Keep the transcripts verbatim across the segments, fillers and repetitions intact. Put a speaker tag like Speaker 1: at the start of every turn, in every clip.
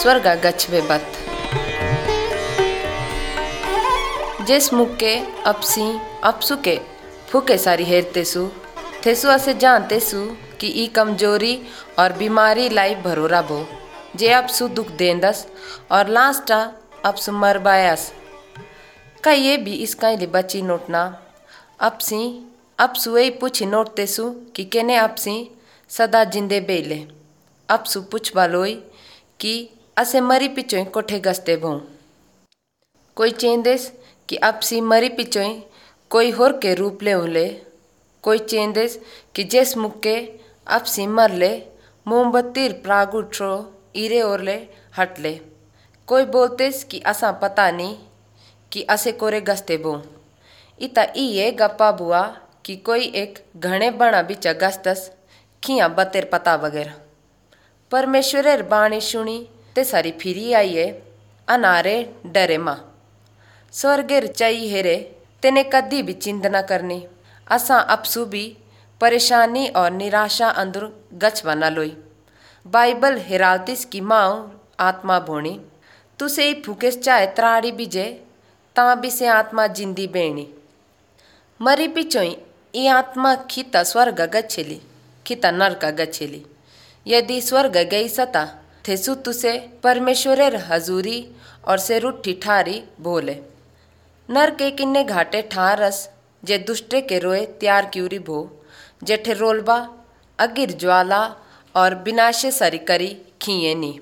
Speaker 1: स्वर्ग गच्छवे बत जिस मुक्के अपसी अपसु के फूके सारी हेरतेसु थेसु असे जानतेसु कि ई कमजोरी और बीमारी लाई भरोरा भो जे अपसु दुख देंदस और लास्टा अपसु मरबायस का ये भी इसका लिए बची नोटना अपसी अपसु यही पूछी नोटतेसु कि केने अपसी सदा जिंदे बेले अपसु पूछ बालोई कि असे मरी पिचोई कोठे गस्ते भो कोई चेंदेस कि अपसी मरी पिचोई कोई होर के रूप ले उले कोई चेंदेस कि जेस मुक्के अपसी मर ले मोमबत्तीर प्रागुट्रो इरे ओरले हटले कोई बोलतेस कि असा पता नहीं कि असे कोरे गस्ते बो इता ये गप्पा बुआ कि कोई एक घने बना बिचा गस्तस खिया बतेर पता वगैरह परमेश्वरेर बाणी सुनी ते सारी फिरी आइए अनारे डरे माँ स्वर्गेर चाई हेरे तेने कदी भी चिंता न करनी असा अपसु भी परेशानी और निराशा अंदर गच बना लोई बाइबल हेराल्तिस की माँ आत्मा भोणी तुसे ही फूकेस चाहे त्राड़ी बीजे ता भी से आत्मा जिंदी बेणी मरी पिचोई ये आत्मा खिता स्वर्ग गच्छेली खिता नरक गच्छेली यदि स्वर्ग गई सता थेसु तुसे परमेश्वरेर हजूरी और से रुट्ठी ठारी भोले नर के किन्ने घाटे ठारस जे दुष्टे के रोए त्यार क्यूरी भो जेठे रोलबा अगिर ज्वाला और विनाशे सरी करी खिए नी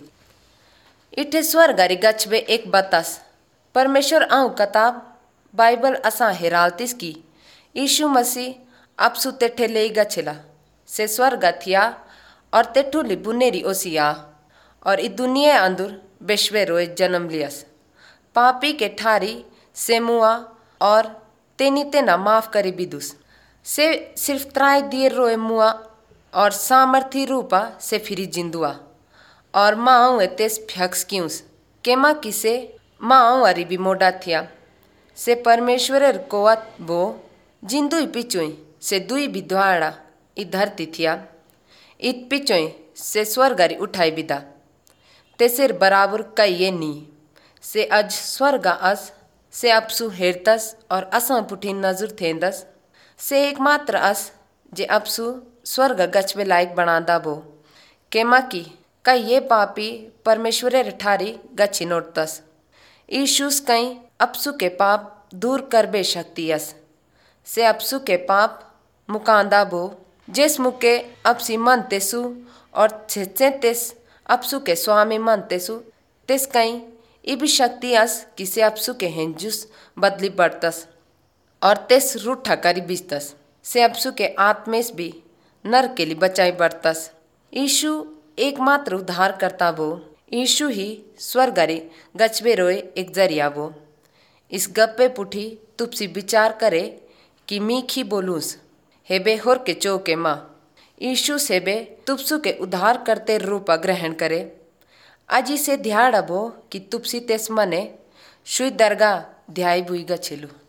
Speaker 1: इठे स्वर्गरी गच्छबे एक बतस परमेश्वर आऊ कताब बाइबल असा हेराल्तिस की यीशु मसीह अपसु तेठे ले गच्छेला से स्वर्ग थिया और तेठुली बुनेरी ओसिया और इ दुनिया अंदुर बेशवे रोए जन्म लियस पापी के ठारी से मुआ और तेनी तेना माफ करी बिदुस से सिर्फ त्राय दिए रोए मुआ और सामर्थी रूपा से फिरी जिंदुआ और माँ एतेस फ्यक्स क्यूस केमा किसे माँ अरी भी मोडा थिया से परमेश्वरेर कोवत बो जिंदुई पिचुई से दुई भी द्वाड़ा इ धरती थिया इत पिचोई से स्वर्गरी उठाई बिदा तेसेर बराबर कई नी से अज स्वर्गा अस से अपसु हेरतस और असा पुठी नजर थेंदस से एकमात्र अस जे अपसु स्वर्ग गच्छबे लायक बनादा बो केमा की कई ये पापी परमेश्वरेर ठारी गच्छी नोटतस यीशुस कई अपसु के पाप दूर करबे शक्तियस से अपसु के पाप मुकांदा बो जिस मुके अपसी मन तेसु और छे तेस अपसु के स्वामी मन तेसु तेस कई इबी शक्ति अस किसे अपसु के हेंजुस बदली बढ़तस और तेस रूठा करी बिस्तस से अपसु के आत्मेस भी नर के लिए बचाई बढ़तस यीशु एकमात्र उद्धार करता वो यीशु ही स्वर्गरी गच्छबे रोए एक जरिया वो इस गप्पे पुठी तुपसी विचार करे कि मीखी बोलूस हेबे होर के चौके माँ यीशु सेबे तुपसु के उद्धार करते रूप ग्रहण करे अजी से ध्याड़ अबो कि तुपसी तेस मने शुई दरगाह ध्याय बुई गछेलु।